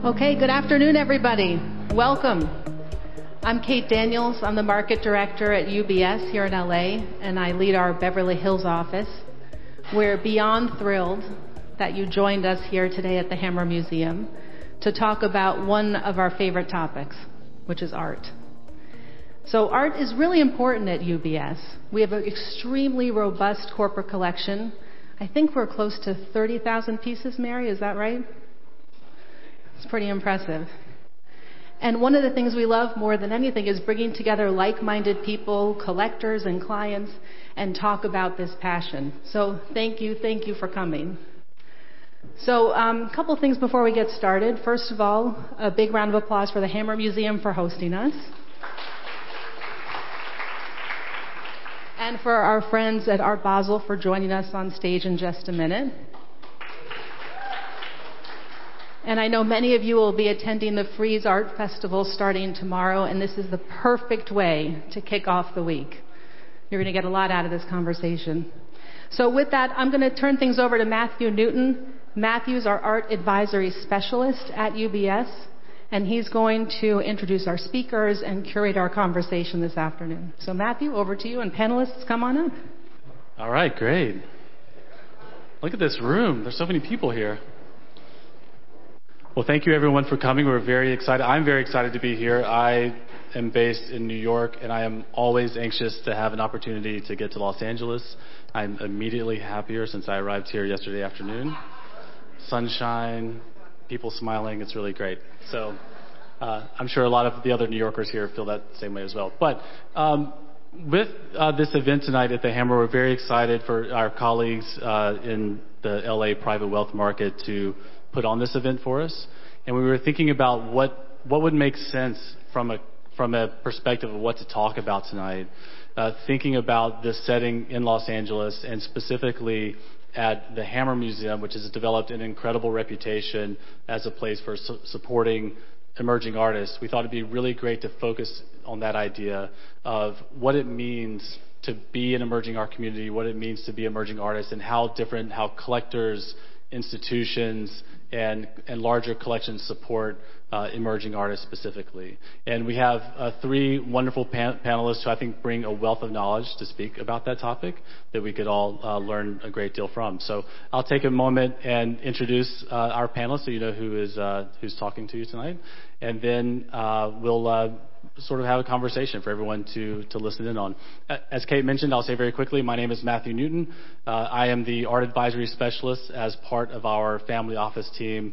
Okay, good afternoon, everybody. Welcome. I'm Kate Daniels. I'm the market director at UBS here in LA, and I lead our Beverly Hills office. We're beyond thrilled that you joined us here today at the Hammer Museum to talk about one of our favorite topics, which is art. So art is really important at UBS. We have an extremely robust corporate collection. I think we're close to 30,000 pieces, Mary, is that right? It's pretty impressive. And one of the things we love more than anything is bringing together like-minded people, collectors and clients, and talk about this passion. So thank you for coming. So a couple things before we get started. First of all, a big round of applause for the Hammer Museum for hosting us. And for our friends at Art Basel for joining us on stage in just a minute. And I know many of you will be attending the Frieze Art Festival starting tomorrow, and this is the perfect way to kick off the week. You're going to get a lot out of this conversation. So with that, I'm going to turn things over to Matthew Newton. Matthew's our art advisory specialist at UBS, and he's going to introduce our speakers and curate our conversation this afternoon. So Matthew, over to you, and panelists, come on up. All right, great. Look at this room. There's so many people here. Well, thank you everyone for coming. We're very excited. I'm very excited to be here. I am based in New York, and I am always anxious to have an opportunity to get to Los Angeles. I'm immediately happier since I arrived here yesterday afternoon. Sunshine, people smiling, it's really great. So I'm sure a lot of the other New Yorkers here feel that same way as well. But with this event tonight at the Hammer, we're very excited for our colleagues in the LA private wealth market to put on this event for us. And we were thinking about what would make sense from a perspective of what to talk about tonight. Thinking about this setting in Los Angeles and specifically at the Hammer Museum, which has developed an incredible reputation as a place for supporting emerging artists. We thought it'd be really great to focus on that idea of what it means to be an emerging art community, what it means to be emerging artists, and how collectors, institutions, and larger collections support emerging artists specifically. And we have three wonderful panelists who I think bring a wealth of knowledge to speak about that topic that we could all learn a great deal from. So I'll take a moment and introduce our panelists so you know who's talking to you tonight. And then we'll sort of have a conversation for everyone to listen in on. As Kate mentioned, I'll say very quickly, my name is Matthew Newton. I am the art advisory specialist as part of our family office team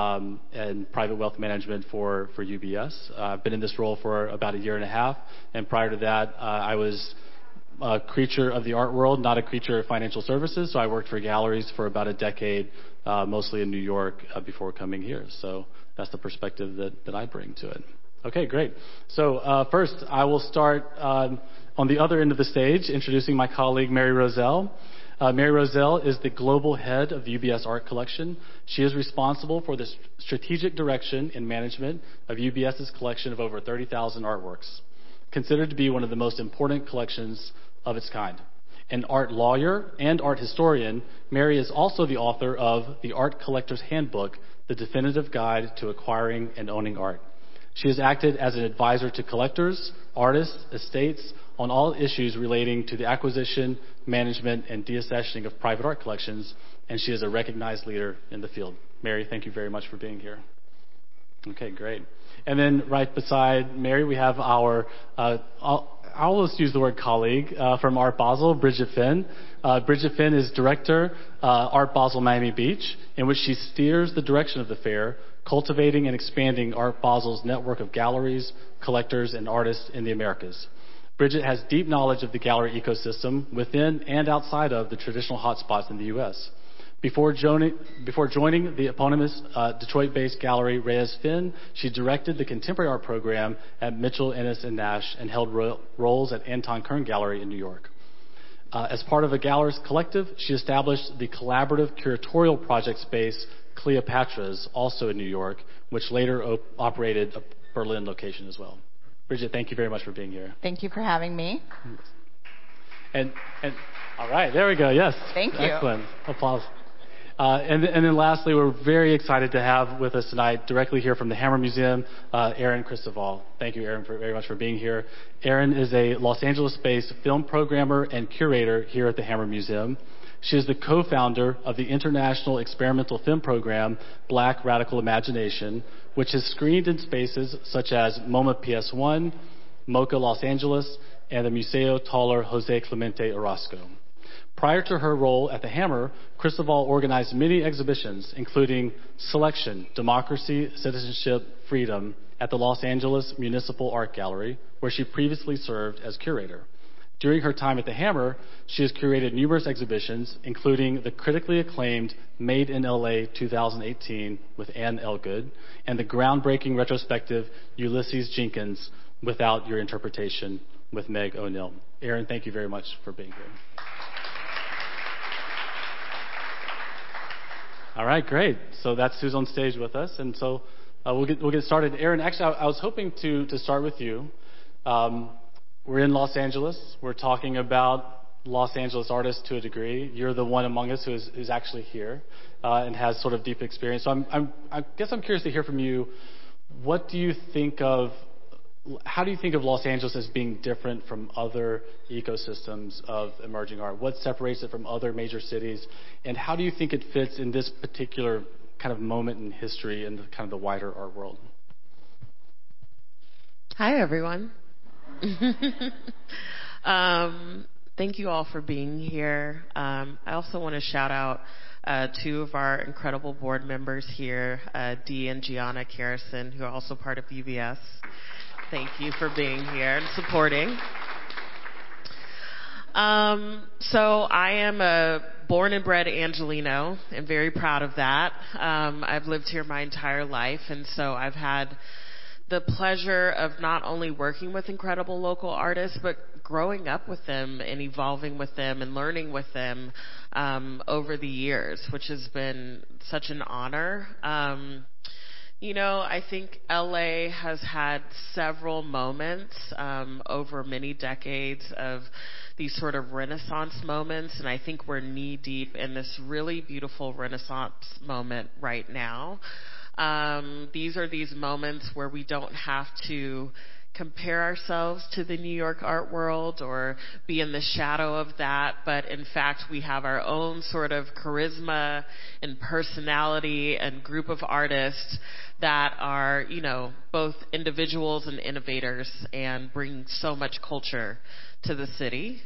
and private wealth management for UBS. I've been in this role for about a year and a half, and prior to that, I was a creature of the art world, not a creature of financial services, so I worked for galleries for about a decade, mostly in New York, before coming here. So that's the perspective that I bring to it. Okay, great. So first, I will start on the other end of the stage, introducing my colleague, Mary Rozelle. Mary Rozelle is the global head of the UBS Art Collection. She is responsible for the strategic direction and management of UBS's collection of over 30,000 artworks, considered to be one of the most important collections of its kind. An art lawyer and art historian, Mary is also the author of The Art Collector's Handbook, the definitive guide to acquiring and owning art. She has acted as an advisor to collectors, artists, estates on all issues relating to the acquisition, management, and deaccessioning of private art collections, and she is a recognized leader in the field. Mary, thank you very much for being here. Okay, great. And then right beside Mary, we have our, I'll just use the word colleague, from Art Basel, Bridget Finn. Bridget Finn is director, Art Basel Miami Beach, in which she steers the direction of the fair, cultivating and expanding Art Basel's network of galleries, collectors, and artists in the Americas. Bridget has deep knowledge of the gallery ecosystem within and outside of the traditional hotspots in the U.S. Before joining the eponymous Detroit-based gallery Reyes Finn, she directed the contemporary art program at Mitchell, Ennis, and Nash and held roles at Anton Kern Gallery in New York. As part of a gallerist collective, she established the collaborative curatorial project space Cleopatra's, also in New York, which later operated a Berlin location as well. Bridget, thank you very much for being here. Thank you for having me. And all right, there we go. Yes. Thank you. Excellent. Applause. And then lastly, we're very excited to have with us tonight, directly here from the Hammer Museum, Erin Cristoval. Thank you, Erin, very much for being here. Erin is a Los Angeles-based film programmer and curator here at the Hammer Museum. She is the co-founder of the international experimental film program, Black Radical Imagination, which is screened in spaces such as MoMA PS1, MoCA Los Angeles, and the Museo Taller Jose Clemente Orozco. Prior to her role at the Hammer, Cristoval organized many exhibitions, including Selection, Democracy, Citizenship, Freedom, at the Los Angeles Municipal Art Gallery, where she previously served as curator. During her time at the Hammer, she has curated numerous exhibitions, including the critically acclaimed Made in LA 2018 with Anne Elgood, and the groundbreaking retrospective Ulysses Jenkins, Without Your Interpretation, with Meg O'Neill. Erin, thank you very much for being here. All right, great. So that's who's on stage with us, and so we'll get started. Erin, actually, I was hoping to start with you. We're in Los Angeles. We're talking about Los Angeles artists to a degree. You're the one among us who's actually here and has sort of deep experience. So I guess I'm curious to hear from you. What do you think of? How do you think of Los Angeles as being different from other ecosystems of emerging art? What separates it from other major cities? And how do you think it fits in this particular kind of moment in history in the, kind of the wider art world? Hi, everyone. Thank you all for being here. I also want to shout out two of our incredible board members here, Dee and Gianna Carrison, who are also part of UBS. Thank you for being here and supporting. So I am a born and bred Angelino. I'm very proud of that. I've lived here my entire life, and so I've had the pleasure of not only working with incredible local artists, but growing up with them and evolving with them and learning with them over the years, which has been such an honor. You know, I think LA has had several moments over many decades of these sort of Renaissance moments, and I think we're knee-deep in this really beautiful Renaissance moment right now. These are these moments where we don't have to compare ourselves to the New York art world or be in the shadow of that, but in fact we have our own sort of charisma and personality and group of artists that are, you know, both individuals and innovators and bring so much culture to the city.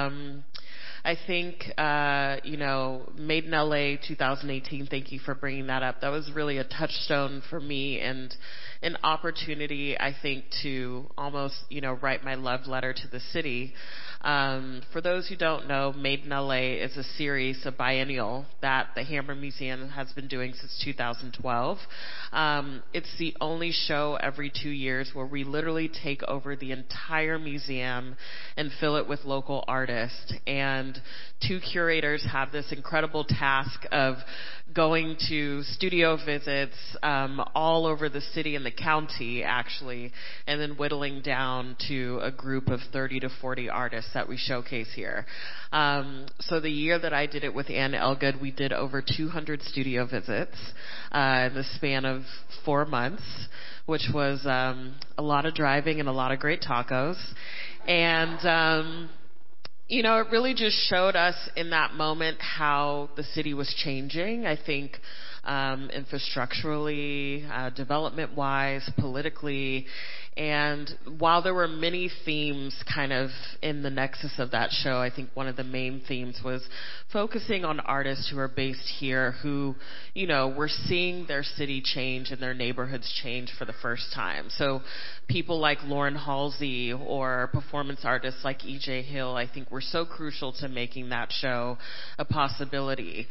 I think, you know, Made in LA 2018, thank you for bringing that up. That was really a touchstone for me and an opportunity, I think, to almost, you know, write my love letter to the city. For those who don't know, Made in LA is a series, a biennial, that the Hammer Museum has been doing since 2012. It's the only show every 2 years where we literally take over the entire museum and fill it with local artists. And two curators have this incredible task of going to studio visits all over the city and the county, actually, and then whittling down to a group of 30 to 40 artists that we showcase here. So the year that I did it with Anne Elgood, we did over 200 studio visits in the span of 4 months, which was a lot of driving and a lot of great tacos. And you know, it really just showed us in that moment how the city was changing. I think infrastructurally, development-wise, politically. And while there were many themes kind of in the nexus of that show, I think one of the main themes was focusing on artists who are based here who, you know, were seeing their city change and their neighborhoods change for the first time. So people like Lauren Halsey or performance artists like E.J. Hill, I think, were so crucial to making that show a possibility.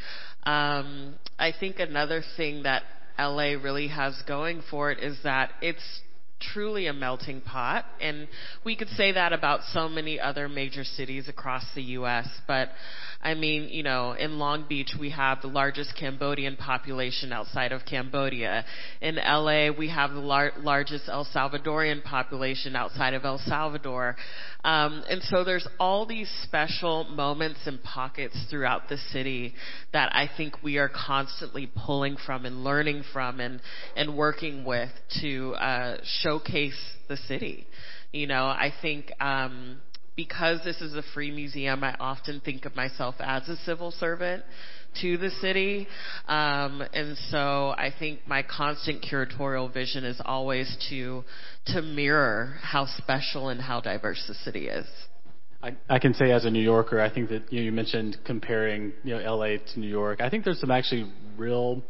I think another thing that LA really has going for it is that it's truly a melting pot. And we could say that about so many other major cities across the U.S. But I mean, you know, in Long Beach, we have the largest Cambodian population outside of Cambodia. In L.A., we have the largest El Salvadorian population outside of El Salvador. And so there's all these special moments and pockets throughout the city that I think we are constantly pulling from and learning from and working with to showcase the city. You know, I think because this is a free museum, I often think of myself as a civil servant to the city. And so I think my constant curatorial vision is always to mirror how special and how diverse the city is. I can say as a New Yorker, I think that you mentioned comparing LA to New York. I think there's some actually real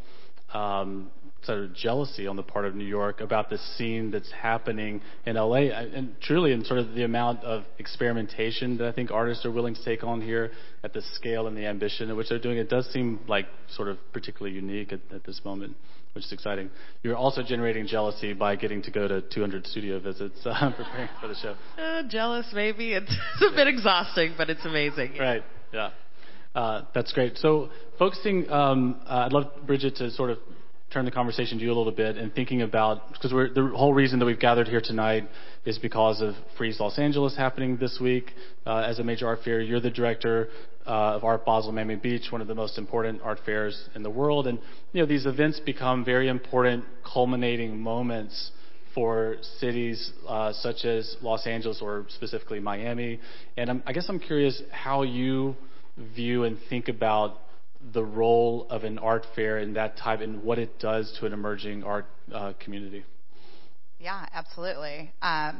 sort of jealousy on the part of New York about the scene that's happening in LA, and truly in sort of the amount of experimentation that I think artists are willing to take on here at the scale and the ambition at which they're doing. It does seem like sort of particularly unique at this moment, which is exciting. You're also generating jealousy by getting to go to 200 studio visits preparing for the show. Jealous, maybe. It's a bit exhausting, but it's amazing. Right, yeah. That's great. So focusing, I'd love Bridget to sort of turn the conversation to you a little bit and thinking about, because the whole reason that we've gathered here tonight is because of Frieze Los Angeles happening this week as a major art fair. You're the director of Art Basel Miami Beach, one of the most important art fairs in the world. And, these events become very important culminating moments for cities such as Los Angeles or specifically Miami. And I guess I'm curious how you view and think about the role of an art fair in that type and what it does to an emerging art community. Yeah, absolutely.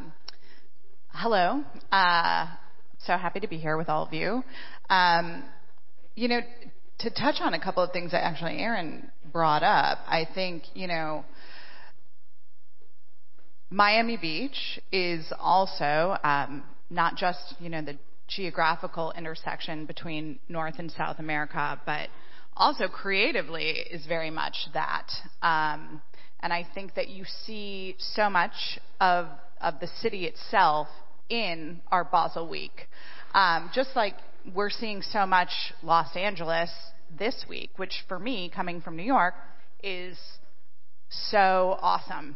Hello. So happy to be here with all of you. To touch on a couple of things that actually Aaron brought up, I think, Miami Beach is also not just, the geographical intersection between North and South America, but also creatively is very much that. And I think that you see so much of the city itself in Art Basel Week. Just like we're seeing so much Los Angeles this week, which for me, coming from New York, is so awesome.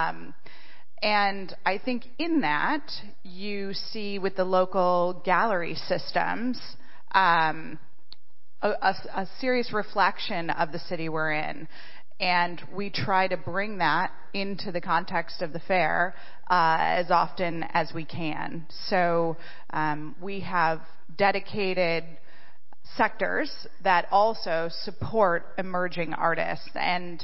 And I think in that, you see with the local gallery systems, a serious reflection of the city we're in. And we try to bring that into the context of the fair as often as we can. So we have dedicated sectors that also support emerging artists. And,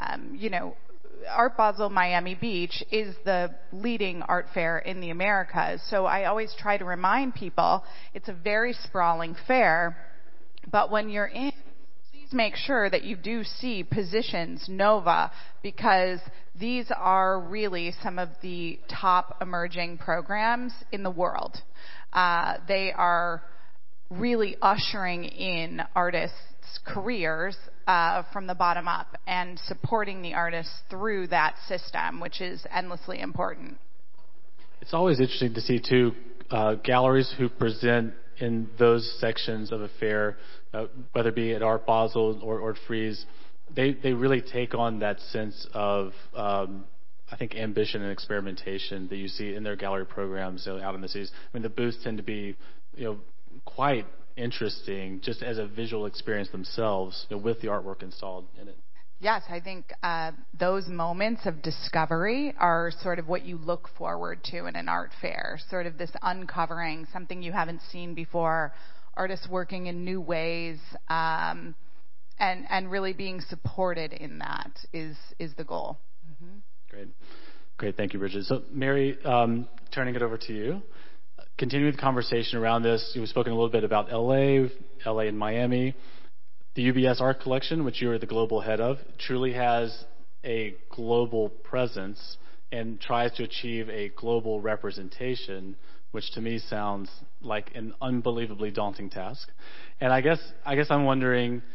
Art Basel Miami Beach is the leading art fair in the Americas. So I always try to remind people it's a very sprawling fair, but when you're in, please make sure that you do see Positions, Nova, because these are really some of the top emerging programs in the world. They are really ushering in artists' careers from the bottom up and supporting the artists through that system, which is endlessly important. It's always interesting to see, too, galleries who present in those sections of a fair, whether it be at Art Basel or Frieze, they really take on that sense of, I think, ambition and experimentation that you see in their gallery programs out in the cities. I mean, the booths tend to be, quite interesting just as a visual experience themselves, with the artwork installed in it. Yes, I think those moments of discovery are sort of what you look forward to in an art fair, sort of this uncovering something you haven't seen before, artists working in new ways, and really being supported in that is the goal. Mm-hmm. Great. Thank you, Bridget. So, Mary, turning it over to you. Continuing the conversation around this, we've spoken a little bit about LA and Miami. The UBS Art Collection, which you are the global head of, truly has a global presence and tries to achieve a global representation, which to me sounds like an unbelievably daunting task. And I guess I'm wondering,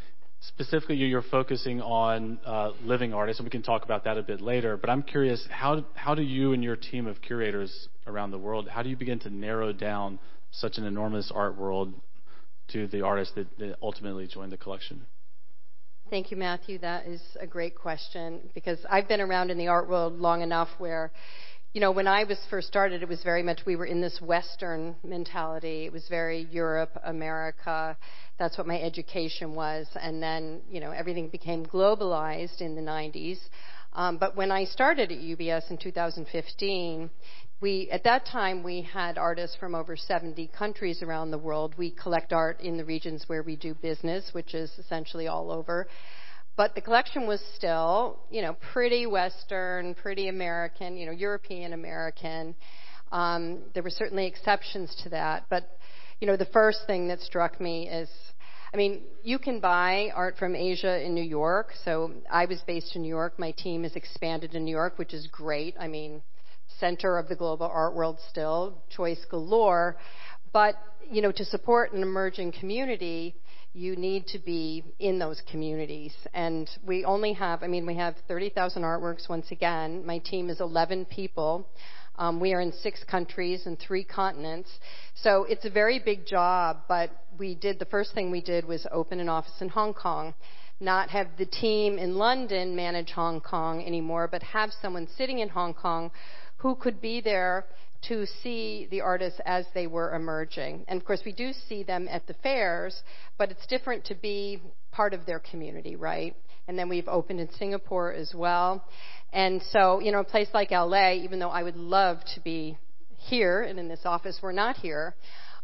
specifically you're focusing on living artists, and we can talk about that a bit later. But I'm curious, how do you and your team of curators around the world, how do you begin to narrow down such an enormous art world to the artists that ultimately join the collection? Thank you, Matthew. That is a great question, because I've been around in the art world long enough where, when I was first started, it was very much we were in this Western mentality. It was very Europe, America. That's what my education was. And then, everything became globalized in the 90s. But when I started at UBS in 2015, at that time, we had artists from over 70 countries around the world. We collect art in the regions where we do business, which is essentially all over. But the collection was still, pretty Western, pretty American, European American. There were certainly exceptions to that. But, the first thing that struck me is, you can buy art from Asia in New York. So I was based in New York. My team has expanded in New York, which is great. Center of the global art world still, choice galore. But, to support an emerging community, you need to be in those communities. And we only have, we have 30,000 artworks once again. My team is 11 people. We are in 6 countries and 3 continents. So it's a very big job, but the first thing we did was open an office in Hong Kong. Not have the team in London manage Hong Kong anymore, but have someone sitting in Hong Kong who could be there to see the artists as they were emerging. And of course, we do see them at the fairs, but it's different to be part of their community, right? And then we've opened in Singapore as well. And so, a place like LA, even though I would love to be here and in this office, we're not here.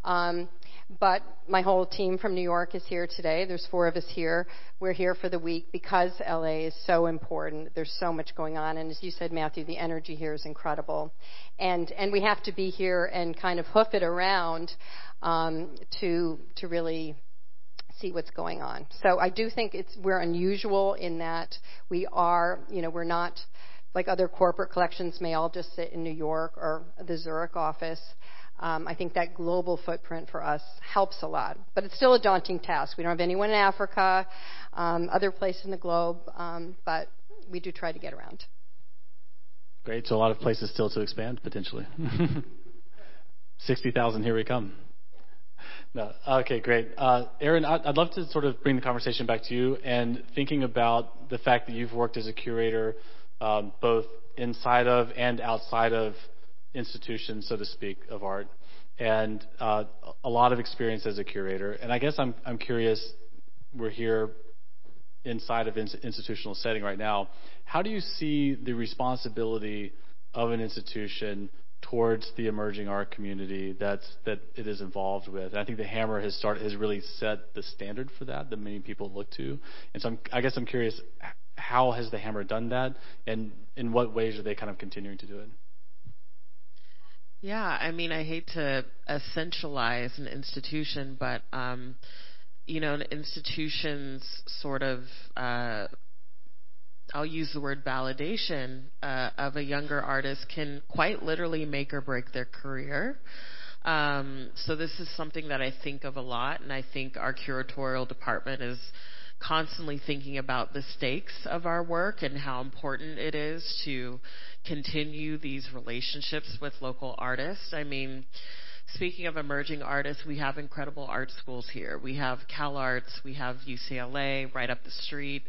But my whole team from New York is here today. There's 4 of us here. We're here for the week because LA is so important. There's so much going on. And as you said, Matthew, the energy here is incredible. And we have to be here and kind of hoof it around to really see what's going on. So I do think we're unusual in that we are, we're not like other corporate collections may all just sit in New York or the Zurich office. I think that global footprint for us helps a lot. But it's still a daunting task. We don't have anyone in Africa, other places in the globe, but we do try to get around. Great. So a lot of places still to expand, potentially. 60,000, here we come. No. Okay, great. Erin, I'd love to sort of bring the conversation back to you and thinking about the fact that you've worked as a curator both inside of and outside of institutions, so to speak, of art, and a lot of experience as a curator. And I guess I'm curious, we're here inside of institutional setting right now. How do you see the responsibility of an institution towards the emerging art community that it is involved with? And I think the Hammer has really set the standard for that many people look to. And so I guess I'm curious, how has the Hammer done that, and in what ways are they kind of continuing to do it? Yeah, I hate to essentialize an institution, but, an institution's sort of, I'll use the word validation of a younger artist can quite literally make or break their career. So this is something that I think of a lot, and I think our curatorial department is constantly thinking about the stakes of our work and how important it is to continue these relationships with local artists. Speaking of emerging artists, we have incredible art schools here. We have CalArts, we have UCLA right up the street,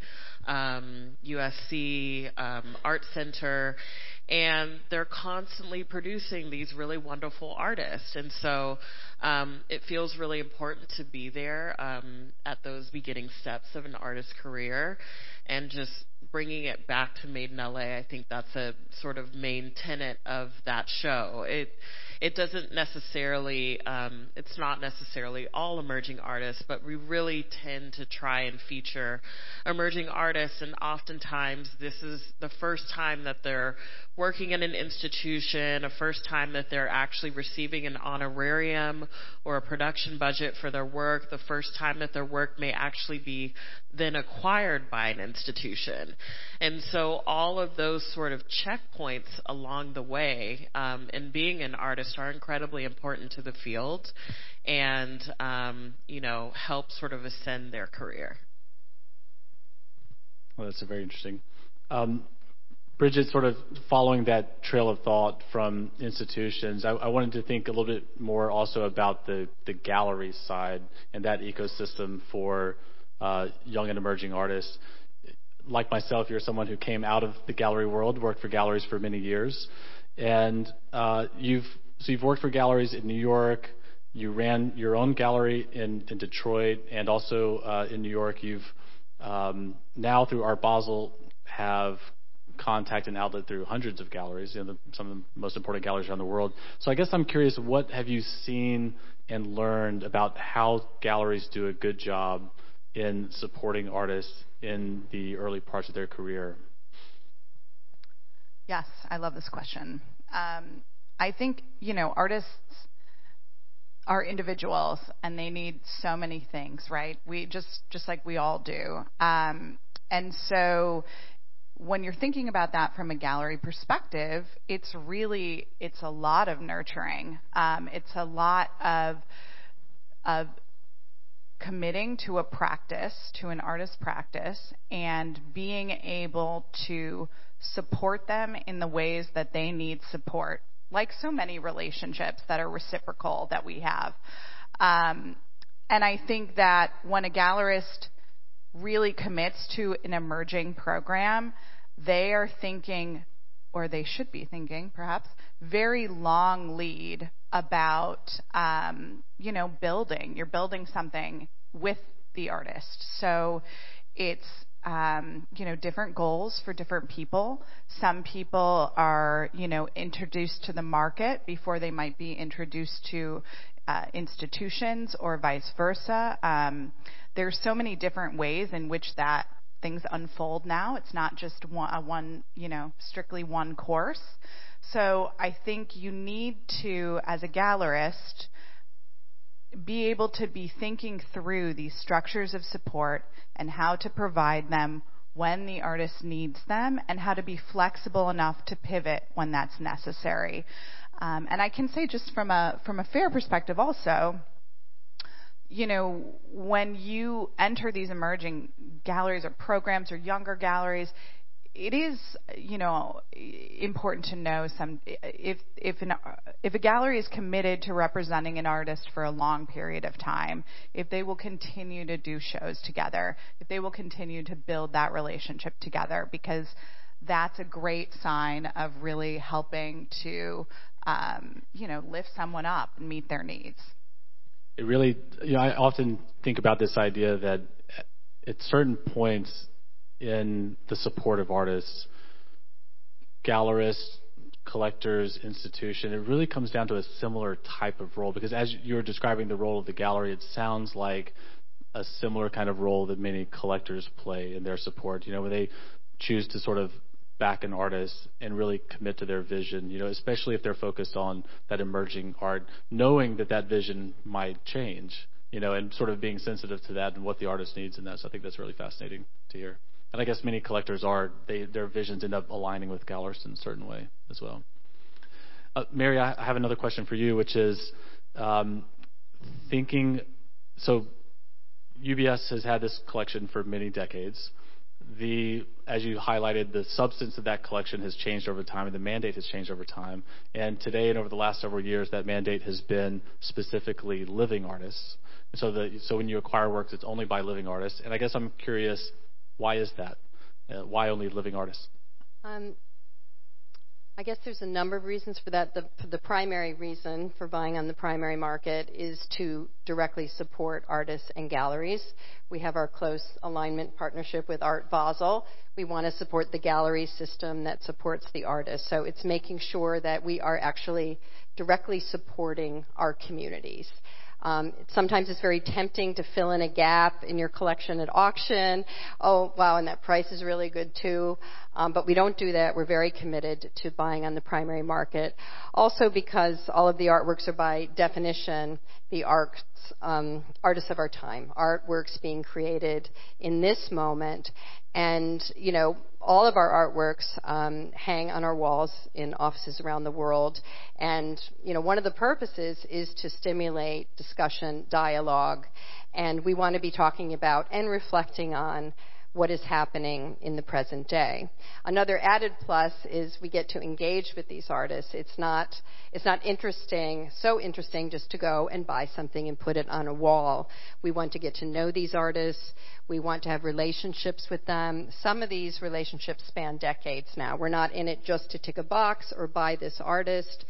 USC, Art Center, and they're constantly producing these really wonderful artists. And so it feels really important to be there at those beginning steps of an artist's career. And just bringing it back to Made in LA, I think that's a sort of main tenet of that show. It doesn't necessarily, it's not necessarily all emerging artists, but we really tend to try and feature emerging artists, and oftentimes this is the first time that they're working in an institution, a first time that they're actually receiving an honorarium or a production budget for their work, the first time that their work may actually be then acquired by an institution. And so all of those sort of checkpoints along the way in being an artist are incredibly important to the field and, help sort of ascend their career. Well, that's very interesting. Bridget, sort of following that trail of thought from institutions, I wanted to think a little bit more also about the gallery side and that ecosystem for young and emerging artists. Like myself, you're someone who came out of the gallery world, worked for galleries for many years, and you've worked for galleries in New York. You ran your own gallery in Detroit, and also in New York. You've now through Art Basel have contact and outlet through hundreds of galleries, some of the most important galleries around the world. So I guess I'm curious, what have you seen and learned about how galleries do a good job in supporting artists in the early parts of their career? Yes, I love this question. I think, artists are individuals and they need so many things, right? We just like we all do. And so when you're thinking about that from a gallery perspective, it's a lot of nurturing. It's a lot of committing to a practice, to an artist's practice, and being able to support them in the ways that they need support, like so many relationships that are reciprocal that we have. And I think that when a gallerist really commits to an emerging program, they are thinking, or they should be thinking perhaps, very long lead about, building. You're building something with the artist. So it's, different goals for different people. Some people are, introduced to the market before they might be introduced to institutions or vice versa. There's so many different ways in which that things unfold now. It's not just one, strictly one course. So I think you need to, as a gallerist, be able to be thinking through these structures of support and how to provide them when the artist needs them, and how to be flexible enough to pivot when that's necessary. And I can say, just from a fair perspective also, when you enter these emerging galleries or programs or younger galleries, it is, important to know if a gallery is committed to representing an artist for a long period of time, if they will continue to do shows together, if they will continue to build that relationship together, because that's a great sign of really helping to, lift someone up and meet their needs. It really, I often think about this idea that at certain points in the support of artists, gallerists, collectors, institution, it really comes down to a similar type of role, because as you're describing the role of the gallery, it sounds like a similar kind of role that many collectors play in their support, where they choose to sort of back an artist and really commit to their vision, especially if they're focused on that emerging art, knowing that vision might change, and sort of being sensitive to that and what the artist needs in that. So I think that's really fascinating to hear. And I guess many collectors their visions end up aligning with gallerists in a certain way as well. Mary, I have another question for you, which is so UBS has had this collection for many decades. As you highlighted, the substance of that collection has changed over time, and the mandate has changed over time. And today and over the last several years, that mandate has been specifically living artists. So when you acquire works, it's only by living artists. And I guess I'm curious, why is that? Why only living artists? I guess there's a number of reasons for that. The primary reason for buying on the primary market is to directly support artists and galleries. We have our close alignment partnership with Art Basel. We want to support the gallery system that supports the artist. So it's making sure that we are actually directly supporting our communities. Sometimes it's very tempting to fill in a gap in your collection at auction. Oh, wow, and that price is really good too. But we don't do that. We're very committed to buying on the primary market. Also because all of the artworks are by definition the artists of our time, artworks being created in this moment. And, all of our artworks hang on our walls in offices around the world. And, one of the purposes is to stimulate discussion, dialogue. And we want to be talking about and reflecting on what is happening in the present day. Another added plus is we get to engage with these artists. It's not so interesting just to go and buy something and put it on a wall. We want to get to know these artists. We want to have relationships with them. Some of these relationships span decades now. We're not in it just to tick a box or buy this artist.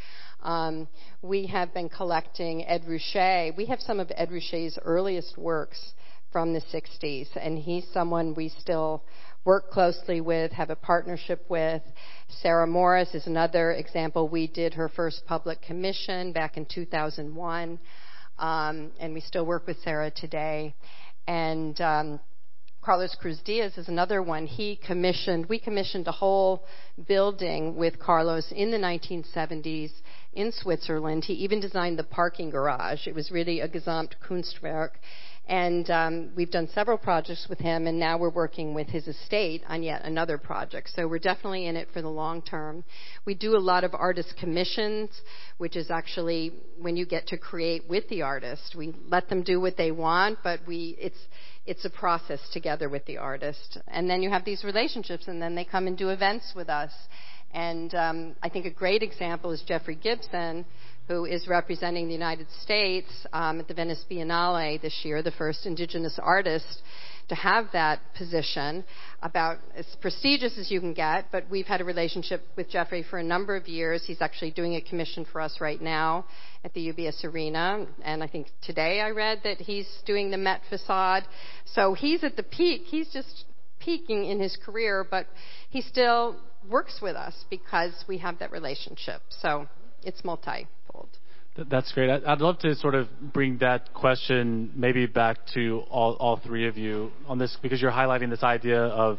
We have been collecting Ed Ruscha. We have some of Ed Ruscha's earliest works from the 60s, and he's someone we still work closely with, have a partnership with. Sarah Morris is another example. We did her first public commission back in 2001, and we still work with Sarah today. And Carlos Cruz Diaz is another one. We commissioned a whole building with Carlos in the 1970s in Switzerland. He even designed the parking garage. It was really a Gesamtkunstwerk. And we've done several projects with him, and now we're working with his estate on yet another project. So we're definitely in it for the long term. We do a lot of artist commissions, which is actually when you get to create with the artist. We let them do what they want, but it's a process together with the artist. And then you have these relationships, and then they come and do events with us. And I think a great example is Jeffrey Gibson, who is representing the United States at the Venice Biennale this year, the first indigenous artist to have that position, about as prestigious as you can get. But we've had a relationship with Jeffrey for a number of years. He's actually doing a commission for us right now at the UBS Arena. And I think today I read that he's doing the Met facade. So he's at the peak. He's just peaking in his career, but he still works with us because we have that relationship. So it's multifold. That's great. I'd love to sort of bring that question maybe back to all three of you on this, because you're highlighting this idea of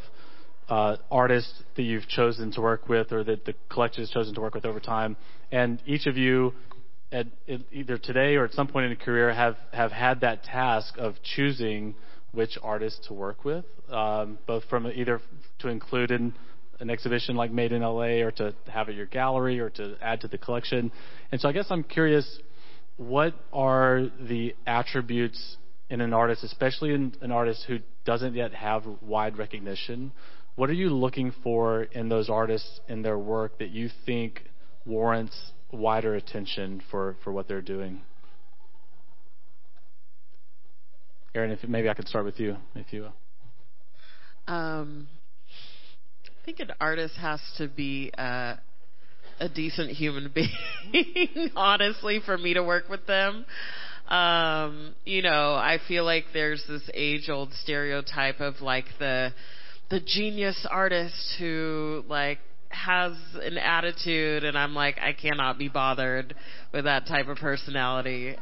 artists that you've chosen to work with, or that the collective has chosen to work with over time. And each of you, at either today or at some point in your career, have had that task of choosing which artists to work with, both from either to include in an exhibition like Made in LA, or to have at your gallery, or to add to the collection. And so I guess I'm curious, what are the attributes in an artist, especially in an artist who doesn't yet have wide recognition? What are you looking for in those artists, in their work, that you think warrants wider attention for what they're doing? Erin, if maybe I could start with you, if you I think an artist has to be a decent human being, honestly, for me to work with them. I feel like there's this age-old stereotype of like the genius artist who like has an attitude, and I'm like, I cannot be bothered with that type of personality.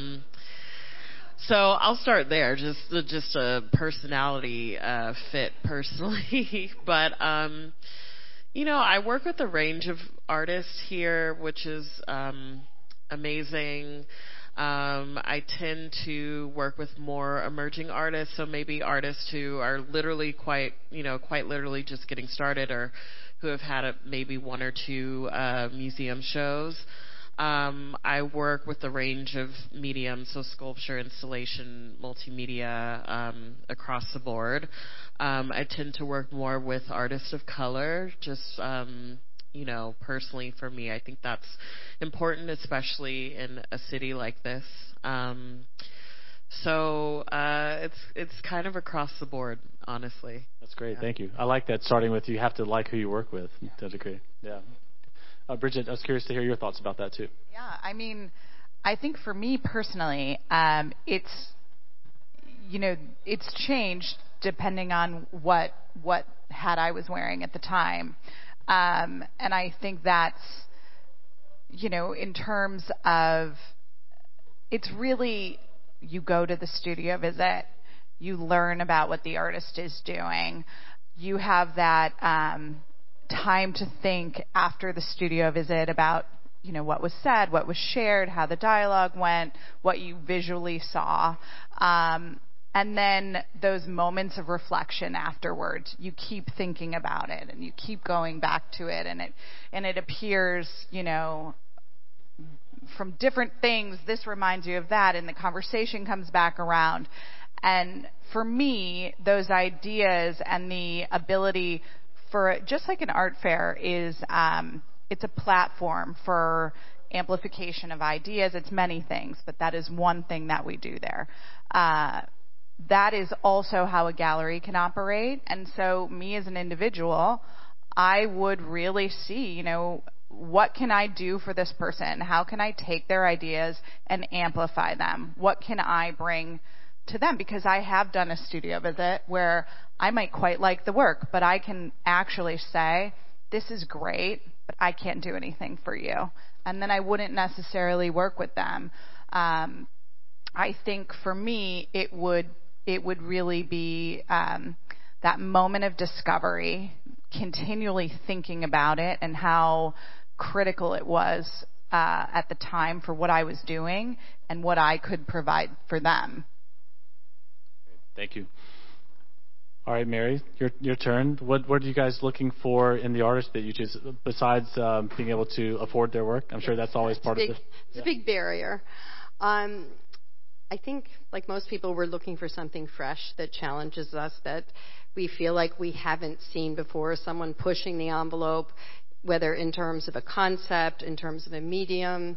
So I'll start there, just a personality fit personally. But I work with a range of artists here, which is amazing. I tend to work with more emerging artists, so maybe artists who are literally quite literally just getting started, or who have had maybe one or two museum shows. I work with a range of mediums, so sculpture, installation, multimedia, across the board. I tend to work more with artists of color, just, personally for me. I think that's important, especially in a city like this. So it's kind of across the board, honestly. That's great. Yeah. Thank you. I like that, starting with you have to like who you work with to a degree. Yeah. Bridget, I was curious to hear your thoughts about that, too. Yeah, I mean, I think for me personally, it's changed depending on what hat I was wearing at the time. And I think that's, in terms of, it's really, you go to the studio visit, you learn about what the artist is doing, you have that time to think after the studio visit about, what was said, what was shared, how the dialogue went, what you visually saw. And then those moments of reflection afterwards, you keep thinking about it and you keep going back to it, and it appears, from different things, this reminds you of that, and the conversation comes back around. And for me, those ideas and the ability for, just like an art fair is, it's a platform for amplification of ideas. It's many things, but that is one thing that we do there. That is also how a gallery can operate. And so me as an individual, I would really see, what can I do for this person? How can I take their ideas and amplify them? What can I bring to them? Because I have done a studio visit where I might quite like the work, but I can actually say, this is great, but I can't do anything for you. And then I wouldn't necessarily work with them. I think for me, it would really be that moment of discovery, continually thinking about it and how critical it was at the time for what I was doing and what I could provide for them. Thank you. All right, Mary, your turn. What are you guys looking for in the artist that you choose, besides being able to afford their work? I'm sure that's always part of it. It's a big barrier. I think, like most people, we're looking for something fresh that challenges us, that we feel like we haven't seen before, someone pushing the envelope, whether in terms of a concept, in terms of a medium.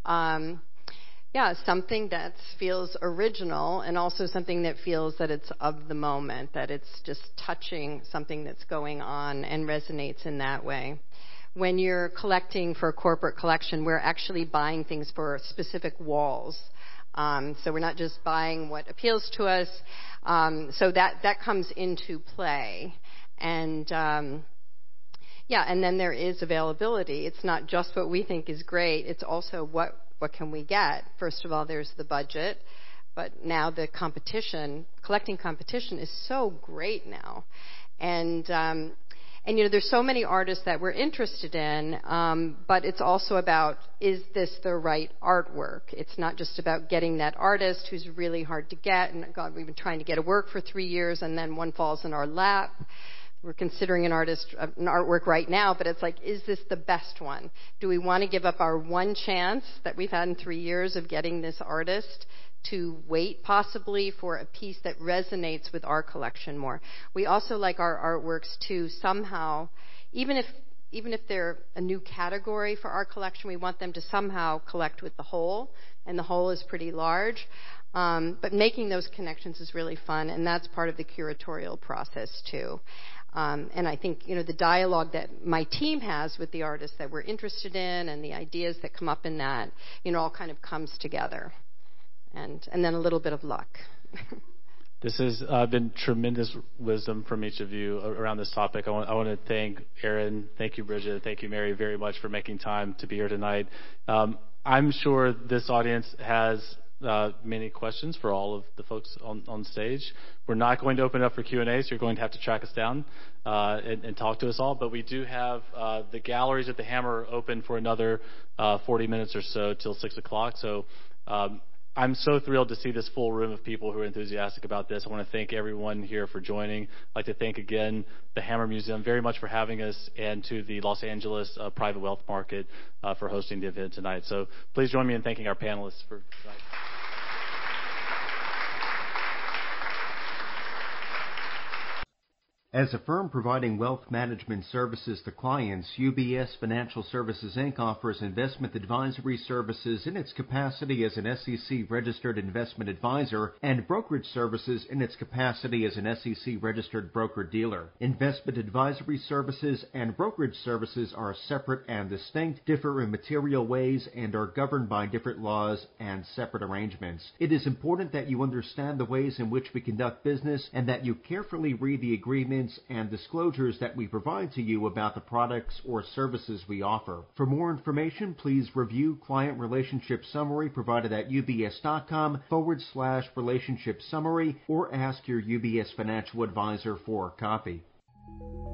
Something that feels original, and also something that feels that it's of the moment, that it's just touching something that's going on and resonates in that way. When you're collecting for a corporate collection, we're actually buying things for specific walls. So we're not just buying what appeals to us. So that comes into play. And and then there is availability. It's not just what we think is great. It's also what can we get. First of all, there's the budget. But now the competition, collecting competition, is so great now. And there's so many artists that we're interested in, but it's also about, is this the right artwork? It's not just about getting that artist who's really hard to get. And God, we've been trying to get a work for 3 years, and then one falls in our lap. We're considering an artwork right now, but it's like, is this the best one? Do we want to give up our one chance that we've had in 3 years of getting this artist to wait possibly for a piece that resonates with our collection more? We also like our artworks to somehow, even if they're a new category for our collection, we want them to somehow collect with the whole, and the whole is pretty large. But making those connections is really fun, and that's part of the curatorial process too. And I think, the dialogue that my team has with the artists that we're interested in and the ideas that come up in that, all kind of comes together. And then a little bit of luck. This has been tremendous wisdom from each of you around this topic. I want to thank Aaron, thank you, Bridget, thank you, Mary, very much for making time to be here tonight. I'm sure this audience has many questions for all of the folks on stage. We're not going to open it up for Q&A, so you're going to have to track us down and talk to us all. But we do have the galleries at the Hammer open for another 40 minutes or so till 6 o'clock. So I'm so thrilled to see this full room of people who are enthusiastic about this. I want to thank everyone here for joining. I'd like to thank again the Hammer Museum very much for having us, and to the Los Angeles Private Wealth Market for hosting the event tonight. So please join me in thanking our panelists for tonight. As a firm providing wealth management services to clients, UBS Financial Services, Inc. offers investment advisory services in its capacity as an SEC-registered investment advisor and brokerage services in its capacity as an SEC-registered broker-dealer. Investment advisory services and brokerage services are separate and distinct, differ in material ways, and are governed by different laws and separate arrangements. It is important that you understand the ways in which we conduct business and that you carefully read the agreements and disclosures that we provide to you about the products or services we offer. For more information, please review Client Relationship Summary provided at ubs.com/relationship summary or ask your UBS financial advisor for a copy.